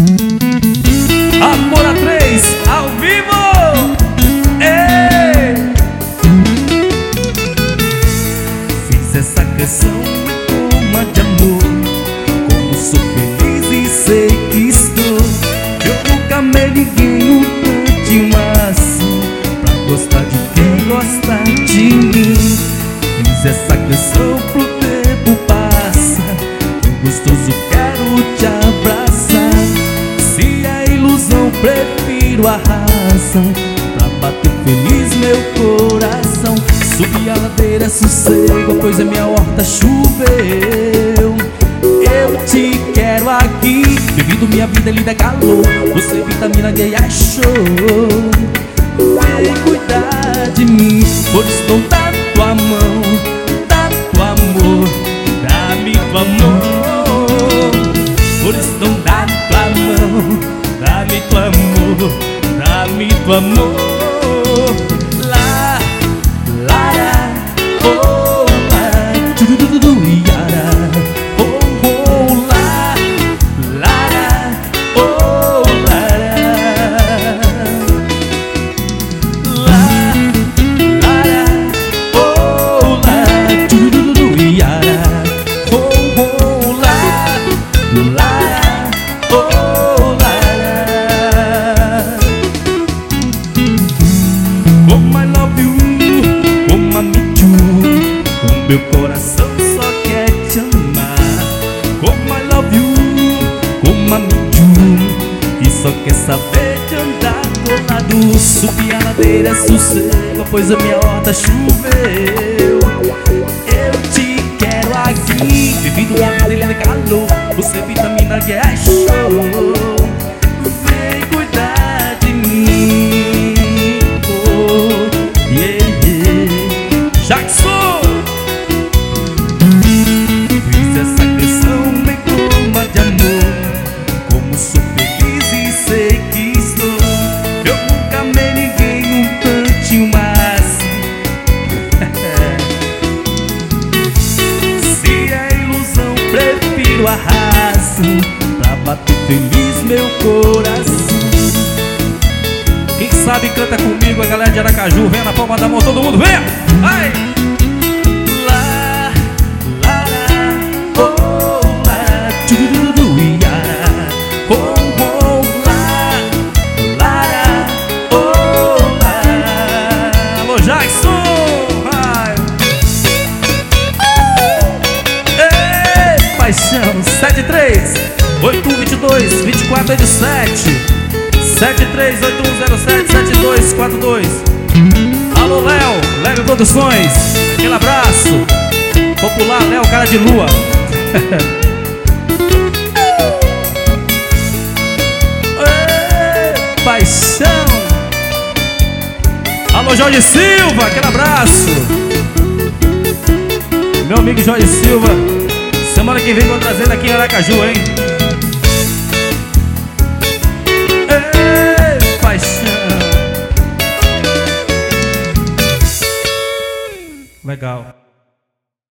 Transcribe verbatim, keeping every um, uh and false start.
Amor a três, ao vivo! Ei! Fiz essa canção em forma de amor, como sou feliz e sei que estou. Eu nunca amei ninguém um tantinho assim, pra gostar de quem gosta de mim. Fiz essa canção pro tempo passar, tão gostoso quero te abraçar. Se é ilusão, prefiro a razão, pra bater feliz meu coração. Subir a ladeira é sossego, pois a minha horta choveu. Eu te quero aqui, vivido minha vida, linda é calor. Você vitamina gay é show. Vem cuidar de mim, por isso não dá tua mão, dá tua amor, dá-me tua amor. Por isso não dá tua mão, dá-me tua amor, dá-me tua amor. Lá, lá, oh, lá, tururudu, iara, oh, oh, lá, lá, oh, lá, lá, lá, oh, lá, tururudu, iara, oh, oh, lá, lá, oh, lá. Como I love you, como I me too, o meu coração só quer te amar. Como I love you, como I me too, e só quer saber de andar colado. Subir a ladeira é sossego, pois a minha horta choveu. Eu te quero aqui, vivido minha vida, ele é calor. Você vitamina que é show. Vem cuidar de mim, oh, yeah, yeah. Jackson! Fiz essa canção em forma de amor, como sou feliz e sei que estou. Eu nunca amei ninguém um tantinho assim. Se é ilusão, prefiro a razão, pra bater feliz meu coração. Quem sabe canta comigo, a galera de Aracaju. Vem na palma da mão, todo mundo, venha! Ai! Lá, lá, lá, oh, lá, tururudu, iara, oh, oh, lá, lá, oh, lá. Alô, Jackson! Ai! Ei, paixão, sete três oito um dois dois, vinte e quatro oitenta e sete. sete três oito um zero sete sete dois quatro dois. Alô, Léo, Léo Produções, aquele abraço. Popular, Léo, cara de lua. Ei, paixão. Alô, Jorge Silva, aquele abraço. Meu amigo Jorge Silva, semana que vem vou trazendo aqui em Aracaju, hein?